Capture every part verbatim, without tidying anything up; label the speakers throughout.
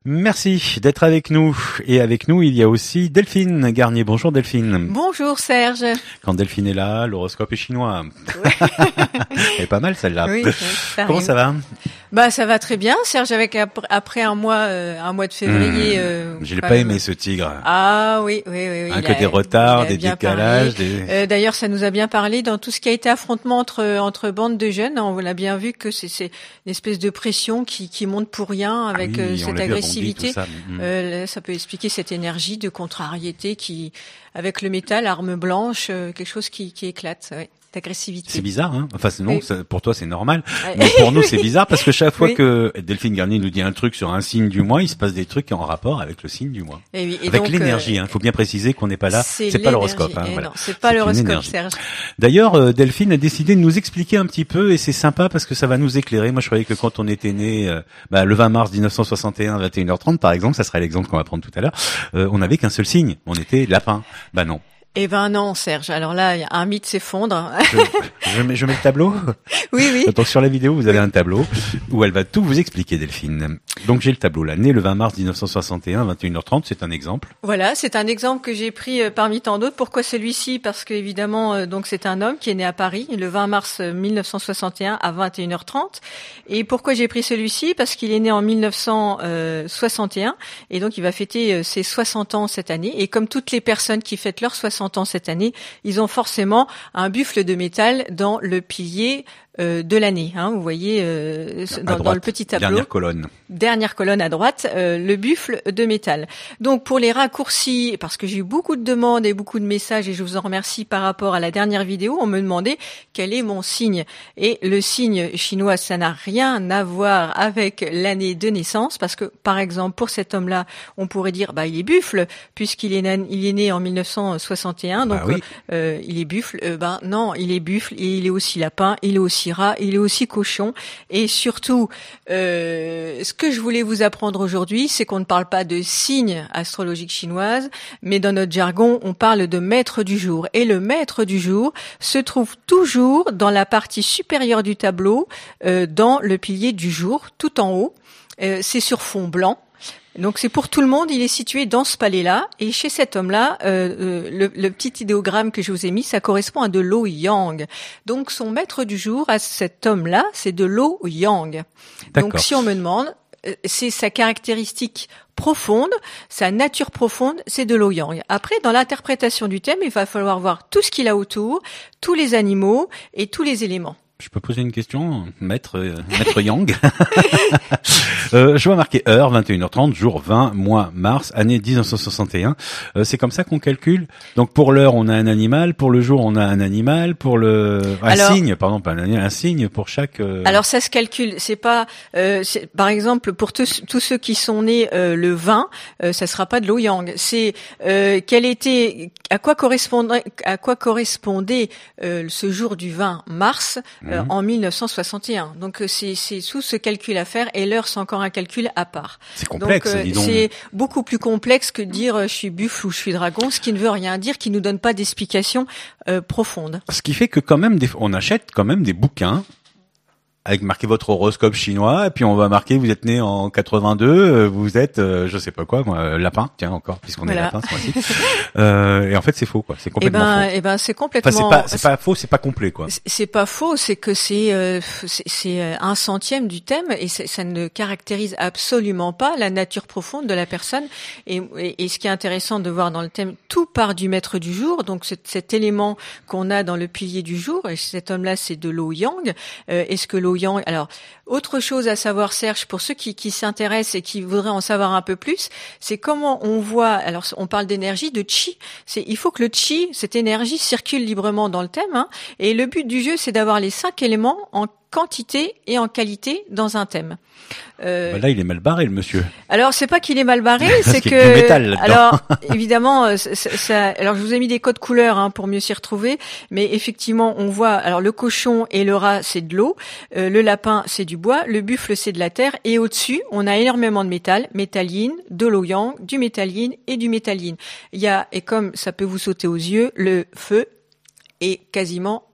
Speaker 1: Merci d'être avec nous. Et avec nous, il y a aussi Delphine Garnier. Bonjour Delphine.
Speaker 2: Bonjour Serge.
Speaker 1: Quand Delphine est là, l'horoscope est chinois. Ouais. Elle est pas mal celle-là.
Speaker 2: Oui, ça
Speaker 1: Comment
Speaker 2: arrive.
Speaker 1: ça va?
Speaker 2: Bah ça va très bien Serge, avec après un mois euh, un mois de février.
Speaker 1: Mmh.
Speaker 2: Euh,
Speaker 1: Je l'ai pas aimé ce tigre.
Speaker 2: Ah oui oui oui. oui
Speaker 1: Un que des retards, des décalages.
Speaker 2: Des... Euh, d'ailleurs, ça nous a bien parlé dans tout ce qui a été affrontement entre entre bandes de jeunes. On l'a bien vu que c'est c'est une espèce de pression qui qui monte pour rien avec
Speaker 1: ah oui,
Speaker 2: euh, cette agressivité.
Speaker 1: Rebondi, ça. Mmh.
Speaker 2: Euh, ça peut expliquer cette énergie de contrariété qui, avec le métal, arme blanche, euh, quelque chose qui qui éclate. Ouais. D'agressivité.
Speaker 1: C'est bizarre, hein. Enfin, non,
Speaker 2: oui.
Speaker 1: ça, pour toi c'est normal, mais pour nous c'est bizarre parce que chaque fois
Speaker 2: oui.
Speaker 1: que Delphine Garnier nous dit un truc sur un signe du mois, il se passe des trucs en rapport avec le signe du mois.
Speaker 2: Et oui. Et
Speaker 1: avec
Speaker 2: donc,
Speaker 1: l'énergie, il euh, hein. faut bien préciser qu'on n'est pas là, c'est, c'est pas l'horoscope. Hein, voilà.
Speaker 2: Non, c'est pas c'est l'horoscope, Serge.
Speaker 1: D'ailleurs, euh, Delphine a décidé de nous expliquer un petit peu et c'est sympa parce que ça va nous éclairer. Moi, je croyais que quand on était né, euh, bah, le vingt mars dix-neuf cent soixante et un, vingt et une heures trente, par exemple, ça sera l'exemple qu'on va prendre tout à l'heure, euh, on n'avait qu'un seul signe, on était lapin. Bah non.
Speaker 2: Eh ben non, Serge. Alors là, un mythe s'effondre.
Speaker 1: Je, je, mets, je mets le tableau.
Speaker 2: Oui, oui.
Speaker 1: Donc sur la vidéo, vous avez un tableau où elle va tout vous expliquer, Delphine. Donc j'ai le tableau là. Né le vingt mars dix-neuf cent soixante et un, vingt et une heures trente, c'est un exemple.
Speaker 2: Voilà, c'est un exemple que j'ai pris parmi tant d'autres. Pourquoi celui-ci? Parce qu'évidemment, donc c'est un homme qui est né à Paris le vingt mars mille neuf cent soixante et un à vingt et une heures trente. Et pourquoi j'ai pris celui-ci? Parce qu'il est né en mille neuf cent soixante et un et donc il va fêter ses soixante ans cette année. Et comme toutes les personnes qui fêtent leurs soixante ans cette année, ils ont forcément un buffle de métal dans le pilier euh, de l'année. Hein, vous voyez euh, dans,
Speaker 1: droite,
Speaker 2: dans le petit tableau.
Speaker 1: Dernière colonne.
Speaker 2: Dernière colonne à droite, euh, le buffle de métal. Donc pour les raccourcis, parce que j'ai eu beaucoup de demandes et beaucoup de messages et je vous en remercie par rapport à la dernière vidéo, on me demandait quel est mon signe. Et le signe chinois, ça n'a rien à voir avec l'année de naissance, parce que par exemple pour cet homme-là, on pourrait dire bah il est buffle puisqu'il est né, il est né en mille neuf cent soixante et un, donc bah oui. euh, il est buffle. Euh, ben non, il est buffle et il est aussi lapin, il est aussi rat, il est aussi cochon et surtout euh, ce que je voulais vous apprendre aujourd'hui, c'est qu'on ne parle pas de signes astrologiques chinoises, mais dans notre jargon, on parle de maître du jour. Et le maître du jour se trouve toujours dans la partie supérieure du tableau, euh, dans le pilier du jour, tout en haut. Euh, c'est sur fond blanc. Donc c'est pour tout le monde, il est situé dans ce palais-là, et chez cet homme-là, euh, le, le petit idéogramme que je vous ai mis, ça correspond à de l'eau yang. Donc son maître du jour à cet homme-là, c'est de l'eau yang.
Speaker 1: D'accord.
Speaker 2: Donc si on me demande, c'est sa caractéristique profonde, sa nature profonde, c'est de l'eau yang. Après, dans l'interprétation du thème, il va falloir voir tout ce qu'il a autour, tous les animaux et tous les éléments.
Speaker 1: Je peux poser une question, maître, euh, maître Yang. euh, je vois marqué heure, vingt et une heures trente, jour vingt, mois mars, année dix-neuf cent soixante et un. Euh, c'est comme ça qu'on calcule. Donc pour l'heure, on a un animal, pour le jour, on a un animal, pour le un alors, signe, pardon, pas un animal, un signe pour chaque. Euh...
Speaker 2: Alors ça se calcule. C'est pas, euh, c'est, par exemple, pour tous, tous ceux qui sont nés euh, le vingt, euh, ça sera pas de l'eau yang. C'est euh, quel était, à quoi correspondait, à quoi correspondait euh, ce jour du vingt mars. Euh, en mille neuf cent soixante et un. Donc c'est c'est tout ce calcul à faire et l'heure c'est encore un calcul à part.
Speaker 1: C'est complexe,
Speaker 2: donc, euh,
Speaker 1: dis donc.
Speaker 2: C'est beaucoup plus complexe que de dire euh, je suis buffle ou je suis dragon, ce qui ne veut rien dire, qui nous donne pas d'explication euh, profonde.
Speaker 1: Ce qui fait que quand même des, on achète quand même des bouquins avec marqué votre horoscope chinois, et puis on va marquer vous êtes né en quatre-vingt-deux, vous êtes euh, je sais pas quoi, moi, lapin, tiens encore puisqu'on voilà. est lapin ce mois-ci. euh, et en fait c'est faux quoi, c'est complètement
Speaker 2: et ben,
Speaker 1: faux.
Speaker 2: Et ben c'est complètement.
Speaker 1: Enfin, c'est pas c'est pas faux, c'est pas complet quoi.
Speaker 2: C'est pas faux, c'est que c'est euh, c'est, c'est un centième du thème et ça ne caractérise absolument pas la nature profonde de la personne. Et, et, et ce qui est intéressant de voir dans le thème, tout part du maître du jour, donc cet, cet élément qu'on a dans le pilier du jour. Et cet homme-là c'est de l'eau yang. Euh, est-ce que l'eau yang. Alors, autre chose à savoir, Serge, pour ceux qui, qui s'intéressent et qui voudraient en savoir un peu plus, c'est comment on voit. Alors, on parle d'énergie, de chi. C'est, il faut que le chi, cette énergie, circule librement dans le thème. Hein, et le but du jeu, c'est d'avoir les cinq éléments en quantité et en qualité dans un thème.
Speaker 1: Euh, bah là, il est mal barré, le monsieur.
Speaker 2: Alors, c'est pas qu'il est mal barré,
Speaker 1: Parce
Speaker 2: c'est
Speaker 1: qu'il
Speaker 2: que.
Speaker 1: y a du métal là-dedans.
Speaker 2: Alors, évidemment, ça, ça, alors je vous ai mis des codes couleurs hein, pour mieux s'y retrouver, mais effectivement, on voit. Alors, le cochon et le rat, c'est de l'eau. Euh, le lapin, c'est du bois. Le buffle, c'est de la terre. Et au-dessus, on a énormément de métal, métalline, de l'eau yang, du métalline et du métalline. Il y a, et comme ça peut vous sauter aux yeux, le feu est quasiment absent.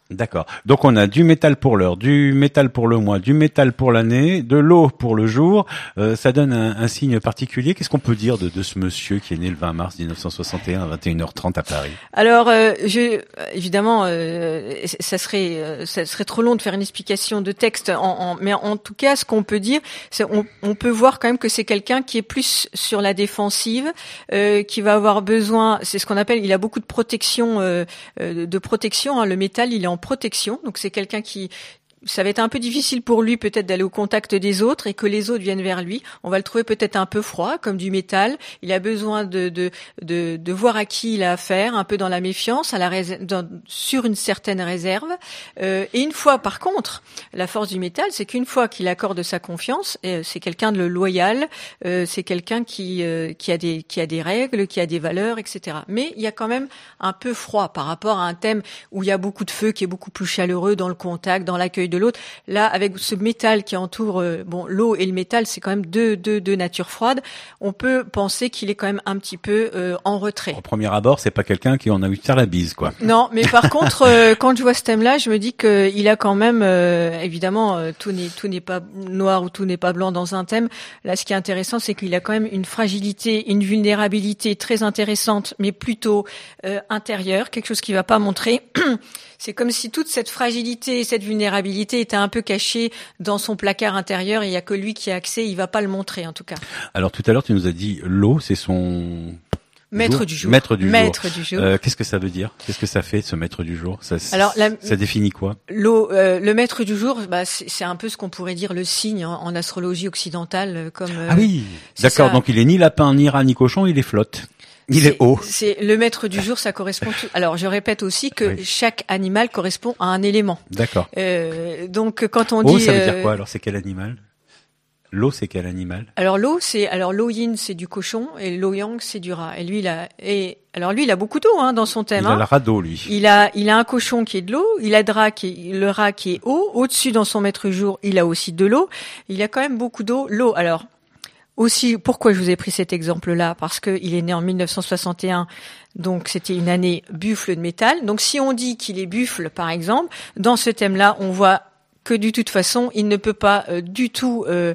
Speaker 1: D'accord. Donc on a du métal pour l'heure, du métal pour le mois, du métal pour l'année, de l'eau pour le jour. Euh, ça donne un, un signe particulier. Qu'est-ce qu'on peut dire de, de ce monsieur qui est né le vingt mars mille neuf cent soixante et un à vingt et une heures trente à Paris?
Speaker 2: Alors, euh, je, évidemment, euh, ça serait, euh, ça serait trop long de faire une explication de texte. En, en, mais en tout cas, ce qu'on peut dire, c'est on, on peut voir quand même que c'est quelqu'un qui est plus sur la défensive, euh, qui va avoir besoin. C'est ce qu'on appelle. Il a beaucoup de protection, euh, de protection. Hein, le métal, il est en protection, donc c'est quelqu'un qui ça va être un peu difficile pour lui peut-être d'aller au contact des autres et que les autres viennent vers lui. On va le trouver peut-être un peu froid, comme du métal. Il a besoin de de de, de voir à qui il a affaire, un peu dans la méfiance, à la réserve, dans, sur une certaine réserve. Euh, et une fois, par contre, la force du métal, c'est qu'une fois qu'il accorde sa confiance, euh, c'est quelqu'un de loyal, euh, c'est quelqu'un qui euh, qui a des qui a des règles, qui a des valeurs, et cetera. Mais il y a quand même un peu froid par rapport à un thème où il y a beaucoup de feu, qui est beaucoup plus chaleureux dans le contact, dans l'accueil de l'autre. Là, avec ce métal qui entoure euh, bon l'eau et le métal, c'est quand même deux deux deux natures froides. On peut penser qu'il est quand même un petit peu euh, en retrait.
Speaker 1: Au premier abord, c'est pas quelqu'un qui en a eu de faire la bise, quoi.
Speaker 2: Non, mais par contre, euh, quand je vois ce thème-là, je me dis que il a quand même, euh, évidemment, euh, tout n'est tout n'est pas noir ou tout n'est pas blanc dans un thème. Là, ce qui est intéressant, c'est qu'il a quand même une fragilité, une vulnérabilité très intéressante, mais plutôt euh, intérieure, quelque chose qui va pas montrer. C'est comme si toute cette fragilité, cette vulnérabilité était un peu cachée dans son placard intérieur et il y a que lui qui a accès, il va pas le montrer en tout cas.
Speaker 1: Alors tout à l'heure, tu nous as dit l'eau, c'est son
Speaker 2: maître
Speaker 1: jour.
Speaker 2: du jour.
Speaker 1: Maître du
Speaker 2: maître
Speaker 1: jour.
Speaker 2: du jour.
Speaker 1: Euh, qu'est-ce que ça veut dire? Qu'est-ce que ça fait, ce maître du jour? Ça,
Speaker 2: Alors, la,
Speaker 1: ça définit quoi?
Speaker 2: L'eau, euh, le maître du jour, bah, c'est, c'est un peu ce qu'on pourrait dire le signe en, en astrologie occidentale, comme. Euh,
Speaker 1: ah oui, d'accord.
Speaker 2: Ça.
Speaker 1: Donc il est ni lapin, ni rat, ni cochon, il est flotte. Il
Speaker 2: c'est,
Speaker 1: est haut.
Speaker 2: C'est le maître du jour, ça correspond. Tout... Alors, je répète aussi que oui. chaque animal correspond à un élément.
Speaker 1: D'accord.
Speaker 2: Euh, donc, quand on
Speaker 1: oh,
Speaker 2: dit.
Speaker 1: ça veut dire
Speaker 2: euh...
Speaker 1: quoi? Alors, c'est quel animal? L'eau, c'est quel animal?
Speaker 2: Alors l'eau, c'est alors l'eau yin, c'est du cochon et l'eau yang, c'est du rat. Et lui, il a et alors lui, il a beaucoup d'eau hein, dans son thème.
Speaker 1: Il
Speaker 2: hein.
Speaker 1: a le rat d'eau, lui.
Speaker 2: Il a il a un cochon qui est de l'eau, il a le rat qui est, le rat qui est eau. Au-dessus, dans son maître jour, il a aussi de l'eau. Il a quand même beaucoup d'eau. L'eau, alors. Aussi, pourquoi je vous ai pris cet exemple-là? Parce que il est né en mille neuf cent soixante et un, donc c'était une année buffle de métal. Donc si on dit qu'il est buffle, par exemple, dans ce thème-là, on voit que de toute façon, il ne peut pas euh, du tout... Euh,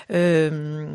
Speaker 2: euh,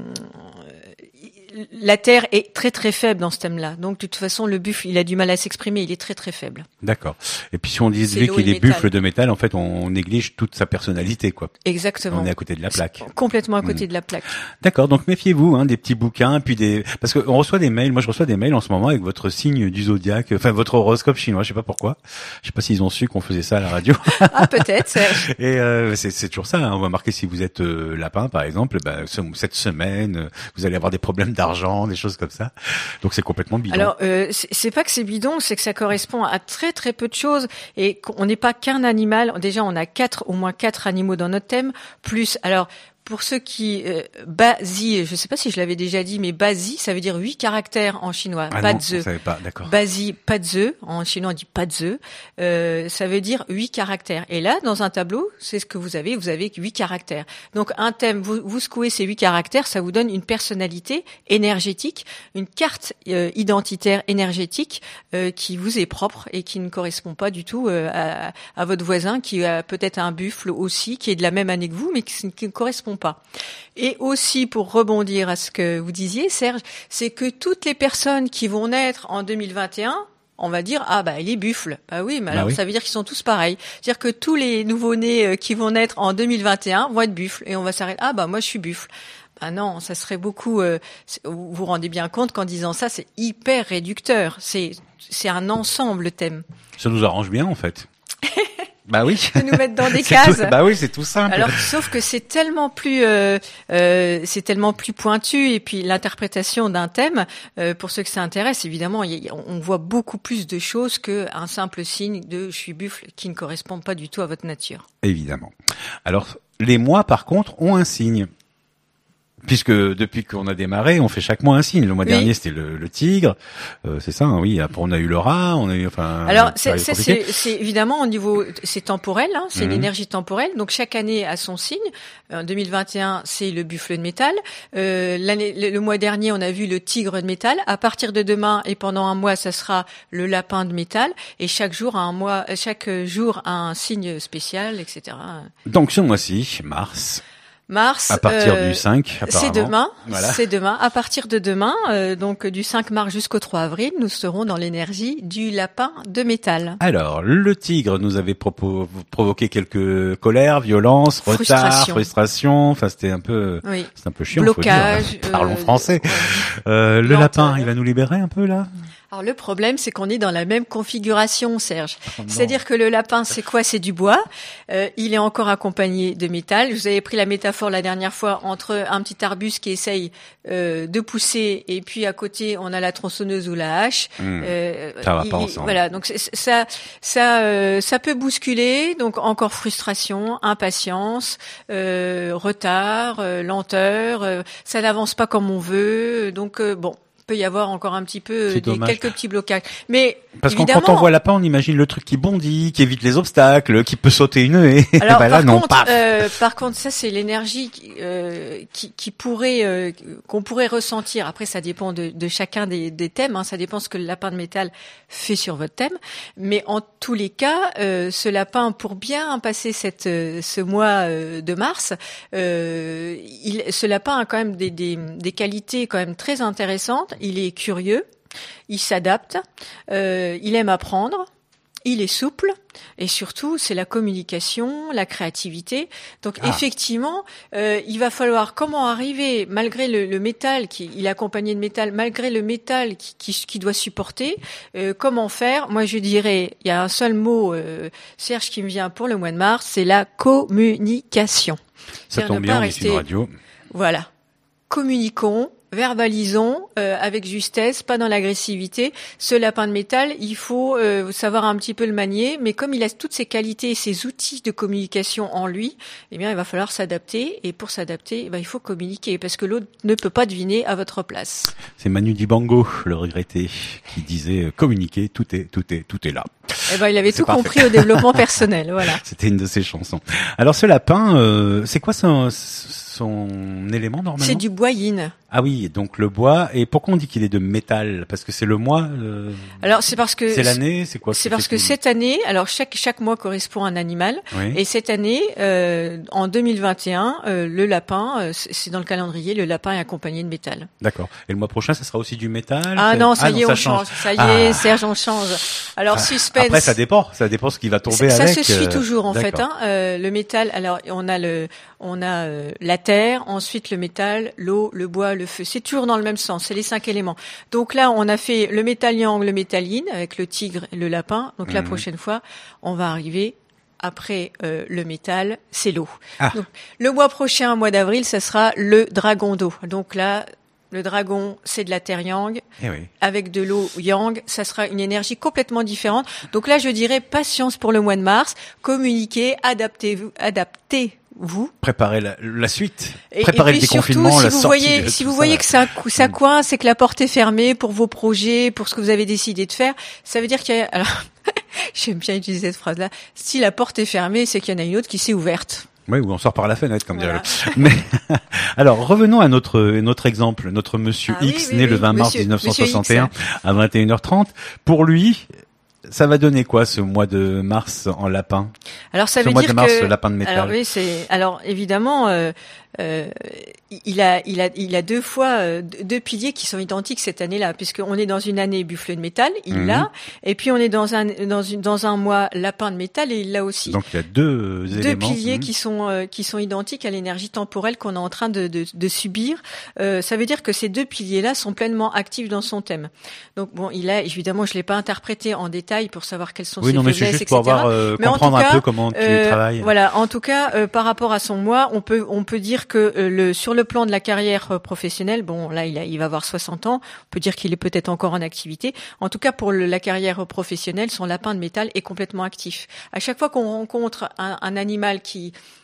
Speaker 2: la terre est très très faible dans ce thème-là. Donc de toute façon, le buffle, il a du mal à s'exprimer, il est très très faible.
Speaker 1: D'accord. Et puis si on dit lui qu'il est buffle de métal, en fait, on néglige toute sa personnalité, quoi.
Speaker 2: Exactement.
Speaker 1: On est à côté de la plaque.
Speaker 2: Complètement à côté mmh. de la plaque.
Speaker 1: D'accord. Donc méfiez-vous, hein, des petits bouquins, puis des, parce qu'on reçoit des mails. Moi, je reçois des mails en ce moment avec votre signe du zodiaque, enfin votre horoscope chinois. Je sais pas pourquoi. Je sais pas s'ils ont su qu'on faisait ça à la radio.
Speaker 2: Ah peut-être.
Speaker 1: Et euh, c'est, c'est toujours ça. Hein. On va marquer si vous êtes euh, lapin, par exemple. Ben, cette semaine, vous allez avoir des problèmes d'argent, des choses comme ça. Donc c'est complètement bidon.
Speaker 2: Alors euh, c'est, c'est pas que c'est bidon, c'est que ça correspond à très très peu de choses et qu'on n'est pas qu'un animal. Déjà on a quatre, au moins quatre animaux dans notre thème. Plus alors. Pour ceux qui euh, Bazi, je sais pas si je l'avais déjà dit, mais Bazi, ça veut dire huit caractères en chinois.
Speaker 1: Ah
Speaker 2: pas
Speaker 1: non,
Speaker 2: de
Speaker 1: je savais pas, d'accord.
Speaker 2: Bazi, pas de ze, en chinois on dit pas de ze. Euh, ça veut dire huit caractères. Et là, dans un tableau, c'est ce que vous avez. Vous avez huit caractères. Donc un thème, vous, vous secouez ces huit caractères, ça vous donne une personnalité énergétique, une carte euh, identitaire énergétique euh, qui vous est propre et qui ne correspond pas du tout euh, à, à votre voisin qui a peut-être un buffle aussi, qui est de la même année que vous, mais qui, qui ne correspond pas. Et aussi, pour rebondir à ce que vous disiez, Serge, c'est que toutes les personnes qui vont naître en deux mille vingt et un, on va dire, ah bah il est buffle. Bah oui, mais alors bah oui. Ça veut dire qu'ils sont tous pareils. C'est-à-dire que tous les nouveau-nés qui vont naître en deux mille vingt et un vont être buffles. Et on va s'arrêter, ah bah moi je suis buffle. Ah non, ça serait beaucoup... Euh, vous vous rendez bien compte qu'en disant ça, c'est hyper réducteur. C'est, c'est un ensemble, le thème.
Speaker 1: Ça nous arrange bien, en fait. Bah oui.
Speaker 2: De nous mettre dans des cases.
Speaker 1: Tout, bah oui, c'est tout simple.
Speaker 2: Alors, sauf que c'est tellement plus, euh, euh, c'est tellement plus pointu, et puis l'interprétation d'un thème, euh, pour ceux que ça intéresse, évidemment, y a, on voit beaucoup plus de choses qu'un simple signe de je suis buffle qui ne correspond pas du tout à votre nature.
Speaker 1: Évidemment. Alors, les mois, par contre, ont un signe. Puisque depuis qu'on a démarré, on fait chaque mois un signe. Le mois
Speaker 2: oui.
Speaker 1: dernier, c'était le, le tigre, euh, c'est ça, hein, oui. Après, on a eu le rat, on a eu, enfin.
Speaker 2: Alors, c'est, c'est, c'est, c'est évidemment au niveau, c'est temporel, hein, c'est mmh. une énergie temporelle. Donc chaque année a son signe. En deux mille vingt et un, c'est le buffle de métal. Euh, l'année, le, le mois dernier, on a vu le tigre de métal. À partir de demain et pendant un mois, ça sera le lapin de métal. Et chaque jour, a un mois, chaque jour a un signe spécial, et cetera.
Speaker 1: Donc ce mois-ci, mars.
Speaker 2: Mars,
Speaker 1: à partir
Speaker 2: euh,
Speaker 1: du cinq, apparemment.
Speaker 2: C'est demain.
Speaker 1: Voilà.
Speaker 2: C'est demain. À partir de demain, euh, donc du cinq mars jusqu'au trois avril, nous serons dans l'énergie du lapin de métal.
Speaker 1: Alors, le tigre nous avait propo- provoqué quelques colères, violences,
Speaker 2: frustration.
Speaker 1: retard, frustration. Enfin, c'était un peu,
Speaker 2: oui.
Speaker 1: c'est un peu chiant.
Speaker 2: Blocage.
Speaker 1: Faut dire. Parlons
Speaker 2: euh,
Speaker 1: français.
Speaker 2: Ouais.
Speaker 1: Euh, le lapin, il va nous libérer un peu là.
Speaker 2: Alors le problème, c'est qu'on est dans la même configuration, Serge. Oh C'est-à-dire que le lapin, c'est quoi? C'est du bois. Euh, il est encore accompagné de métal. Je vous avais pris la métaphore la dernière fois entre un petit arbuste qui essaye euh, de pousser et puis à côté on a la tronçonneuse ou la hache.
Speaker 1: Mmh,
Speaker 2: euh,
Speaker 1: ça va
Speaker 2: il,
Speaker 1: pas ensemble.
Speaker 2: Voilà, donc c'est, ça, ça, euh, ça peut bousculer. Donc encore frustration, impatience, euh, retard, euh, lenteur. Euh, ça n'avance pas comme on veut. Donc euh, bon. Peut y avoir encore un petit peu des, quelques petits blocages, mais
Speaker 1: parce que
Speaker 2: évidemment,
Speaker 1: quand on voit lapin, on imagine le truc qui bondit, qui évite les obstacles, qui peut sauter une haie.
Speaker 2: Alors
Speaker 1: bah
Speaker 2: par
Speaker 1: là, non,
Speaker 2: contre,
Speaker 1: paf.
Speaker 2: Euh, par contre, ça c'est l'énergie qui, euh, qui, qui pourrait euh, qu'on pourrait ressentir. Après, ça dépend de, de chacun des, des thèmes. Hein. Ça dépend ce que le lapin de métal fait sur votre thème. Mais en tous les cas, euh, ce lapin, pour bien passer cette euh, ce mois euh, de mars, euh, il, ce lapin a quand même des, des, des qualités quand même très intéressantes. Il est curieux, il s'adapte, euh, il aime apprendre. Il est souple et surtout c'est la communication, la créativité. Donc ah. effectivement, euh, il va falloir comment arriver malgré le, le métal qui il est accompagné de métal, malgré le métal qui, qui, qui doit supporter. Euh, comment faire? Moi je dirais, il y a un seul mot, euh, Serge, qui me vient pour le mois de mars, c'est la communication.
Speaker 1: Ça tombe bien, on est sur une radio.
Speaker 2: Voilà, communiquons. Verbalisons euh, avec justesse, pas dans l'agressivité. Ce lapin de métal, il faut euh, savoir un petit peu le manier, mais comme il a toutes ses qualités et ses outils de communication en lui, eh bien, il va falloir s'adapter. Et pour s'adapter, eh ben, il faut communiquer, parce que l'autre ne peut pas deviner à votre place.
Speaker 1: C'est Manu Dibango, le regretté, qui disait euh, communiquer, tout est, tout est, tout est là.
Speaker 2: Eh ben, il avait
Speaker 1: c'est
Speaker 2: tout
Speaker 1: parfait.
Speaker 2: compris au développement personnel, voilà.
Speaker 1: C'était une de ses chansons. Alors, ce lapin, euh, c'est quoi son, son élément normalement?
Speaker 2: C'est du bois yin.
Speaker 1: Ah oui, donc le bois. Et pourquoi on dit qu'il est de métal? Parce que c'est le mois. Euh...
Speaker 2: Alors c'est parce que
Speaker 1: c'est l'année, c'est quoi?
Speaker 2: C'est parce que cette année, alors chaque chaque mois correspond à un animal.
Speaker 1: Oui.
Speaker 2: Et cette année, euh, en deux mille vingt et un, euh, le lapin, euh, c'est dans le calendrier, le lapin est accompagné de métal.
Speaker 1: D'accord. Et le mois prochain, ça sera aussi du métal?
Speaker 2: Ah non, ça
Speaker 1: ah,
Speaker 2: y est,
Speaker 1: non,
Speaker 2: on
Speaker 1: ça
Speaker 2: change.
Speaker 1: change.
Speaker 2: Ça y
Speaker 1: ah.
Speaker 2: est, Serge, on change. Alors
Speaker 1: ah.
Speaker 2: suspense.
Speaker 1: Après, ça dépend. Ça dépend ce qui va tomber
Speaker 2: ça,
Speaker 1: avec.
Speaker 2: Ça se suit
Speaker 1: euh...
Speaker 2: toujours en
Speaker 1: D'accord.
Speaker 2: fait. Hein. Euh, le métal. Alors on a le, on a euh, la terre, ensuite le métal, l'eau, le bois, le feu. C'est toujours dans le même sens. C'est les cinq éléments. Donc là, on a fait le métal yang, le métal yin avec le tigre et le lapin. Donc mmh. la prochaine fois, on va arriver après euh, le métal, c'est l'eau.
Speaker 1: Ah.
Speaker 2: Donc le mois prochain, mois d'avril, ça sera le dragon d'eau. Donc là, le dragon, c'est de la terre yang.
Speaker 1: Eh oui.
Speaker 2: Avec de l'eau yang, ça sera une énergie complètement différente. Donc là, je dirais patience pour le mois de mars. Communiquez, adaptez-vous, adaptez. Vous
Speaker 1: préparez la, la suite,
Speaker 2: et,
Speaker 1: préparez
Speaker 2: et puis
Speaker 1: le déconfinement,
Speaker 2: surtout, si
Speaker 1: la
Speaker 2: vous
Speaker 1: sortie.
Speaker 2: Voyez,
Speaker 1: de
Speaker 2: si
Speaker 1: tout
Speaker 2: vous
Speaker 1: ça,
Speaker 2: voyez
Speaker 1: là.
Speaker 2: que ça, ça coince, c'est que la porte est fermée pour vos projets, pour ce que vous avez décidé de faire. Ça veut dire qu'il y a. Alors, j'aime bien utiliser cette phrase-là. Si la porte est fermée, c'est qu'il y en a une autre qui s'est ouverte.
Speaker 1: Oui, ou on sort par la fenêtre, comme
Speaker 2: voilà.
Speaker 1: dirait le. Mais alors, revenons à notre notre exemple, notre Monsieur
Speaker 2: ah,
Speaker 1: X,
Speaker 2: oui, oui,
Speaker 1: né
Speaker 2: oui,
Speaker 1: le vingt mars
Speaker 2: monsieur,
Speaker 1: dix-neuf cent soixante et un
Speaker 2: X,
Speaker 1: à vingt et une heures trente. Pour lui, ça va donner quoi ce mois de mars en lapin?
Speaker 2: Alors ça
Speaker 1: ce
Speaker 2: veut
Speaker 1: mois
Speaker 2: dire
Speaker 1: de mars,
Speaker 2: que
Speaker 1: lapin de métal.
Speaker 2: alors oui, c'est alors évidemment euh, euh, il a il a il a deux fois euh, deux piliers qui sont identiques cette année-là, puisqu'on est dans une année buffle de métal, il
Speaker 1: mmh.
Speaker 2: l'a, et puis on est dans un dans une dans un mois lapin de métal et il l'a aussi.
Speaker 1: Donc il y a deux,
Speaker 2: deux
Speaker 1: éléments.
Speaker 2: Deux piliers
Speaker 1: mmh.
Speaker 2: qui sont euh, qui sont identiques à l'énergie temporelle qu'on est en train de de, de subir. Euh, ça veut dire que ces deux piliers-là sont pleinement actifs dans son thème. Donc bon, il a évidemment, je l'ai pas interprété en détail pour savoir quelles sont
Speaker 1: oui,
Speaker 2: ses
Speaker 1: non, mais
Speaker 2: faiblesses,
Speaker 1: c'est juste
Speaker 2: et cetera.
Speaker 1: Pour avoir, euh,
Speaker 2: mais
Speaker 1: comprendre
Speaker 2: en tout cas,
Speaker 1: un peu comment tu
Speaker 2: euh,
Speaker 1: travailles.
Speaker 2: Voilà, en tout cas, euh, par rapport à son mois, on peut on peut dire que euh, le sur le plan de la carrière euh, professionnelle, bon là il a il va avoir soixante ans, on peut dire qu'il est peut-être encore en activité. En tout cas, pour le, la carrière professionnelle, son lapin de métal est complètement actif. À chaque fois qu'on rencontre un, un animal qui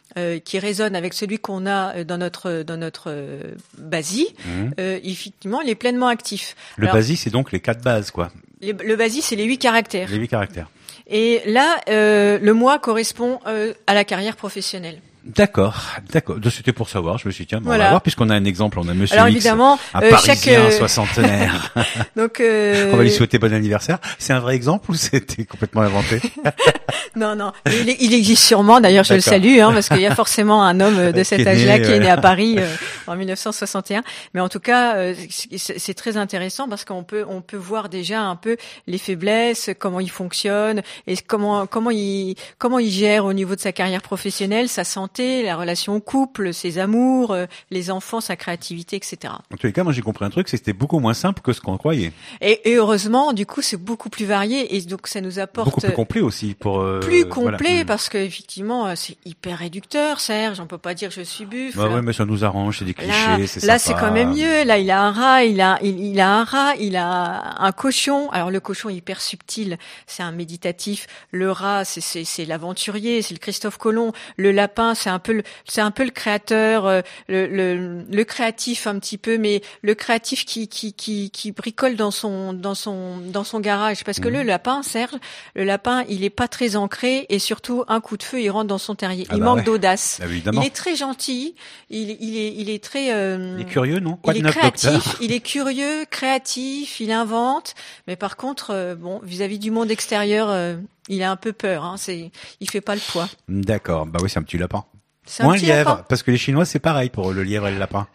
Speaker 2: euh, qui résonne avec celui qu'on a dans notre dans notre euh, basie, mmh. euh, effectivement, il est pleinement actif.
Speaker 1: Le Alors, basie, c'est donc les quatre bases, quoi.
Speaker 2: Les, le basie, c'est les huit caractères.
Speaker 1: Les huit caractères.
Speaker 2: Et là, euh, le moi correspond euh, à la carrière professionnelle.
Speaker 1: D'accord, d'accord. C'était pour savoir. Je me suis dit tiens, bon,
Speaker 2: voilà.
Speaker 1: on va voir puisqu'on a un exemple. On a Monsieur
Speaker 2: Alors,
Speaker 1: X,
Speaker 2: évidemment,
Speaker 1: un
Speaker 2: euh,
Speaker 1: Parisien
Speaker 2: chaque, euh...
Speaker 1: soixantenaire.
Speaker 2: Donc, euh...
Speaker 1: on va lui souhaiter bon anniversaire. C'est un vrai exemple ou c'était complètement inventé?
Speaker 2: Non, non. Il, il existe sûrement. D'ailleurs, je D'accord. le salue, hein, parce qu'il y a forcément un homme de cet âge-là qui est né à Paris euh, en mille neuf cent soixante et un. Mais en tout cas, euh, c'est, c'est très intéressant parce qu'on peut, on peut voir déjà un peu les faiblesses, comment il fonctionne et comment, comment il, comment il gère au niveau de sa carrière professionnelle, sa santé, la relation au couple, ses amours, euh, les enfants, sa créativité, et cetera.
Speaker 1: En tous les cas, moi j'ai compris un truc, c'est que c'était beaucoup moins simple que ce qu'on croyait.
Speaker 2: Et, et heureusement, du coup, c'est beaucoup plus varié et donc ça nous apporte
Speaker 1: beaucoup plus complet aussi pour. Euh,
Speaker 2: plus complet
Speaker 1: voilà.
Speaker 2: parce que effectivement, c'est hyper réducteur, Serge. On peut pas dire que je suis buffle.
Speaker 1: Bah ouais, mais ça nous arrange, c'est des clichés,
Speaker 2: là,
Speaker 1: c'est
Speaker 2: Là,
Speaker 1: sympa.
Speaker 2: c'est quand même mieux. Là, il a un rat, il a, il, il a un rat, il a un cochon. Alors le cochon est hyper subtil, c'est un méditatif. Le rat, c'est, c'est, c'est l'aventurier, c'est le Christophe Colomb. Le lapin, c'est un peu, le, c'est un peu le créateur, euh, le, le, le créatif un petit peu, mais le créatif qui, qui, qui, qui bricole dans son, dans son, dans son garage. Parce que mmh. le lapin, Serge, le lapin, il est pas très ancré et surtout un coup de feu, il rentre dans son terrier.
Speaker 1: Ah
Speaker 2: il
Speaker 1: bah
Speaker 2: manque
Speaker 1: ouais.
Speaker 2: d'audace.
Speaker 1: Ah,
Speaker 2: il est très gentil. Il, il est, il est très. Euh,
Speaker 1: il est curieux, non? Quoi
Speaker 2: Il
Speaker 1: de
Speaker 2: est créatif.
Speaker 1: Docteur
Speaker 2: Il est curieux, créatif. Il invente. Mais par contre, euh, bon, vis-à-vis du monde extérieur, euh, il a un peu peur. Hein, c'est, il fait pas le poids.
Speaker 1: D'accord. Bah oui, c'est un petit lapin.
Speaker 2: C'est
Speaker 1: Ou
Speaker 2: un,
Speaker 1: un
Speaker 2: petit
Speaker 1: lièvre,
Speaker 2: lapin.
Speaker 1: Parce que les Chinois, c'est pareil pour le lièvre et le lapin.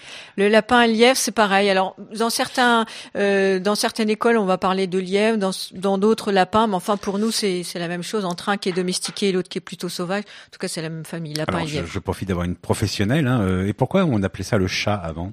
Speaker 2: Le lapin et le lièvre, c'est pareil. Alors, dans certains, euh, dans certaines écoles, on va parler de lièvre, dans, dans d'autres lapins, mais enfin, pour nous, c'est, c'est la même chose entre un qui est domestiqué et l'autre qui est plutôt sauvage. En tout cas, c'est la même famille, lapin
Speaker 1: Alors,
Speaker 2: et lièvre.
Speaker 1: Je, je profite d'avoir une professionnelle. Hein, et pourquoi on appelait ça le chat avant?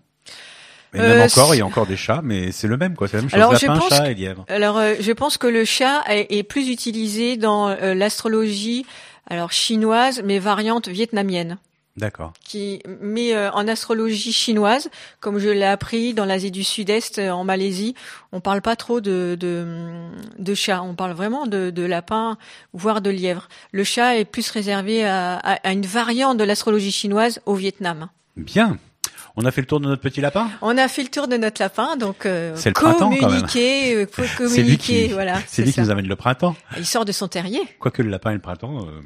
Speaker 1: Et
Speaker 2: euh,
Speaker 1: même encore, il y a encore des chats, mais c'est le même, quoi. C'est la même chose.
Speaker 2: Alors,
Speaker 1: lapin,
Speaker 2: je pense
Speaker 1: chat
Speaker 2: que,
Speaker 1: et lièvre.
Speaker 2: Alors, euh, je pense que le chat est, est plus utilisé dans euh, l'astrologie, alors chinoise, mais variante vietnamienne.
Speaker 1: D'accord.
Speaker 2: Qui, mais euh, en astrologie chinoise, comme je l'ai appris dans l'Asie du Sud-Est, euh, en Malaisie, on parle pas trop de de, de chat, on parle vraiment de, de lapin, voire de lièvre. Le chat est plus réservé à, à, à une variante de l'astrologie chinoise au Vietnam.
Speaker 1: Bien. On a fait le tour de notre petit lapin.
Speaker 2: On a fait le tour de notre lapin, donc euh,
Speaker 1: c'est le printemps,
Speaker 2: communiquer, euh, communiquer,
Speaker 1: c'est lui qui,
Speaker 2: voilà.
Speaker 1: C'est, c'est lui ça. qui nous amène le printemps.
Speaker 2: Il sort de son terrier.
Speaker 1: Quoique le lapin et le printemps. Euh...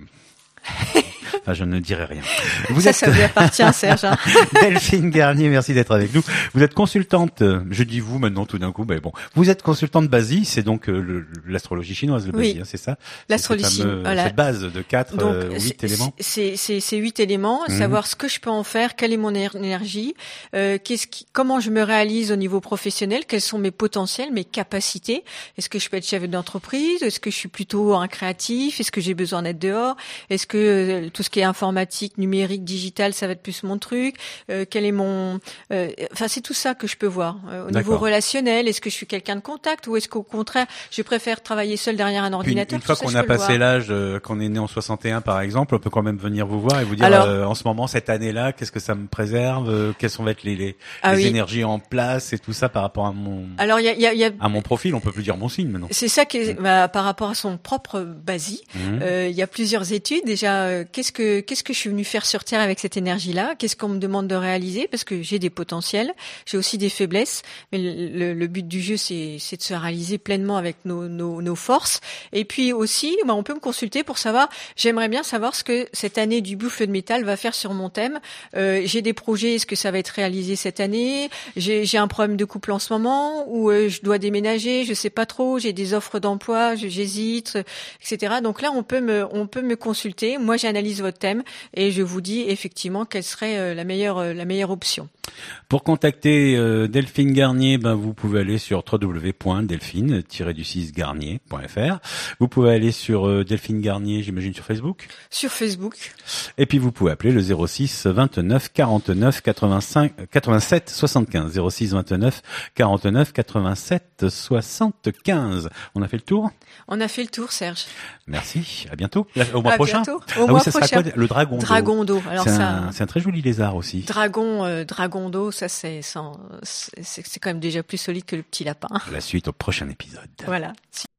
Speaker 1: Enfin, je ne dirai rien.
Speaker 2: Vous ça, êtes... ça lui appartient, Serge. Hein.
Speaker 1: Delphine Garnier, merci d'être avec nous. Vous êtes consultante, je dis vous maintenant tout d'un coup, mais bon. Vous êtes consultante Basie, c'est donc euh, le, l'astrologie chinoise, le Basie,
Speaker 2: oui.
Speaker 1: hein, c'est ça?
Speaker 2: L'astrologie chinoise. Voilà.
Speaker 1: Cette base de quatre,
Speaker 2: donc,
Speaker 1: euh, huit
Speaker 2: c'est,
Speaker 1: éléments.
Speaker 2: C'est, c'est, c'est huit éléments, mmh. savoir ce que je peux en faire, quelle est mon énergie, euh, qu'est-ce qui, comment je me réalise au niveau professionnel, quels sont mes potentiels, mes capacités. Est-ce que je peux être chef d'entreprise? Est-ce que je suis plutôt un créatif? Est-ce que j'ai besoin d'être dehors? Est-ce que euh, tout ce qui est informatique, numérique, digital, ça va être plus mon truc. Euh, quel est mon, euh, enfin c'est tout ça que je peux voir euh, au D'accord. niveau relationnel. Est-ce que je suis quelqu'un de contact ou est-ce qu'au contraire je préfère travailler seul derrière un ordinateur?
Speaker 1: Une, une fois
Speaker 2: ça,
Speaker 1: qu'on a passé l'âge, euh, qu'on est né en soixante et un par exemple, on peut quand même venir vous voir et vous dire
Speaker 2: Alors,
Speaker 1: euh, en ce moment cette année-là, qu'est-ce que ça me préserve, euh, quelles sont être les les,
Speaker 2: ah
Speaker 1: les
Speaker 2: oui.
Speaker 1: énergies en place et tout ça par rapport à mon.
Speaker 2: Alors il y a, y a, y a
Speaker 1: à mon profil, on peut plus dire mon signe maintenant.
Speaker 2: C'est ça qui est, mmh. bah, par rapport à son propre basie. Il mmh. euh, y a plusieurs études déjà. Euh, qu'est-ce que qu'est-ce que je suis venue faire sur Terre avec cette énergie-là? Qu'est-ce qu'on me demande de réaliser? Parce que j'ai des potentiels, j'ai aussi des faiblesses, mais le, le, le but du jeu, c'est, c'est de se réaliser pleinement avec nos, nos, nos forces. Et puis aussi, bah, on peut me consulter pour savoir, j'aimerais bien savoir ce que cette année du buffle de métal va faire sur mon thème. Euh, j'ai des projets, est-ce que ça va être réalisé cette année? J'ai, j'ai un problème de couple en ce moment, ou euh, je dois déménager, je sais pas trop, j'ai des offres d'emploi, j'hésite, et cetera. Donc là, on peut me, on peut me consulter. Moi, j'analyse votre thème et je vous dis effectivement quelle serait la meilleure la meilleure option.
Speaker 1: Pour contacter euh, Delphine Garnier, ben vous pouvez aller sur w w w point delphine tiret six garnier point f r. Vous pouvez aller sur euh, Delphine Garnier, j'imagine sur Facebook.
Speaker 2: Sur Facebook.
Speaker 1: Et puis vous pouvez appeler le zéro six vingt-neuf quarante-neuf quatre-vingt-cinq quatre-vingt-sept soixante-quinze zéro six vingt-neuf quarante-neuf quatre-vingt-sept soixante-quinze. On a fait le tour?
Speaker 2: On a fait le tour, Serge.
Speaker 1: Merci. À bientôt. Au mois
Speaker 2: à
Speaker 1: prochain.
Speaker 2: Bientôt. Au
Speaker 1: ah
Speaker 2: mois
Speaker 1: oui, ça
Speaker 2: prochain.
Speaker 1: sera quoi? Le dragon d'eau.
Speaker 2: Dragon d'eau. Alors
Speaker 1: c'est,
Speaker 2: ça.
Speaker 1: Un, c'est un très joli lézard aussi.
Speaker 2: Dragon, euh, dragon d'eau, ça c'est, c'est, c'est, c'est quand même déjà plus solide que le petit lapin.
Speaker 1: La suite au prochain épisode.
Speaker 2: Voilà.